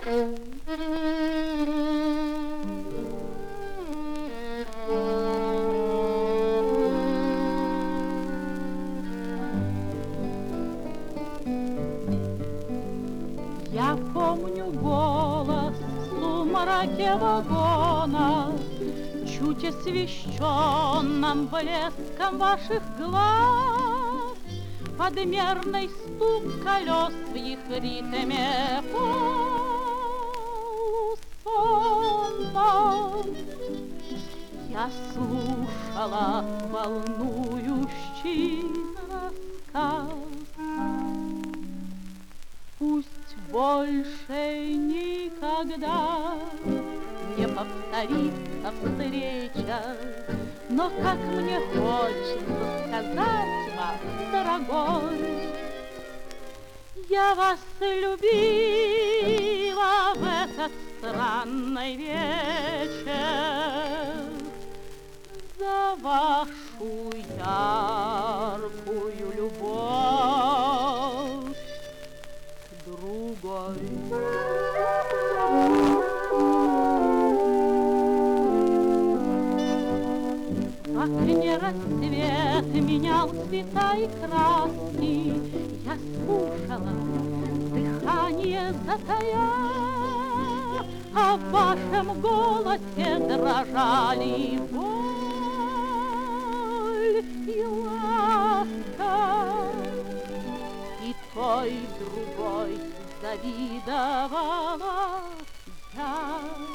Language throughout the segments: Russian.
Я помню голос в сумраке вагона, чуть освещенным блеском ваших глаз, подмерный стук колес в их ритме полусонном. Я слушала волнующий рассказ. Пусть больше никогда не повторится встреча, но как мне хочется сказать вам, дорогой, я вас любила в этот странный вечер за вашу яркую любовь к другой. В окне рассвет менял цвета и краски, я слушала, дыхание затая, а в вашем голосе дрожали боль и ласка. И той другой завидовала я.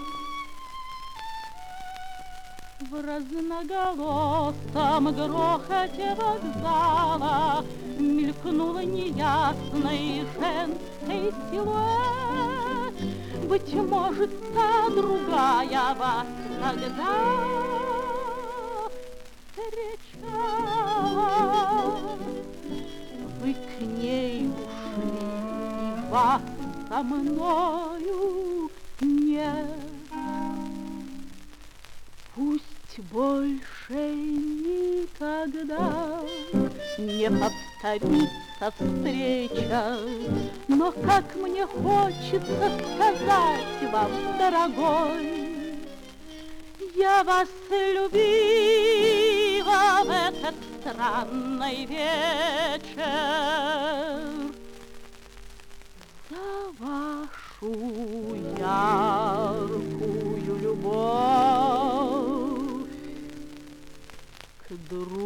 В разноголосом грохоте вокзала мелькнул неясный женский силуэт. Быть может, та другая вас тогда встречала. Вы к ней ушли, и вас со мною нет. Пусть больше никогда не повторится встреча, но как мне хочется сказать вам, дорогой, я вас любила в этот странный вечер за вашу яркую любовь к другу.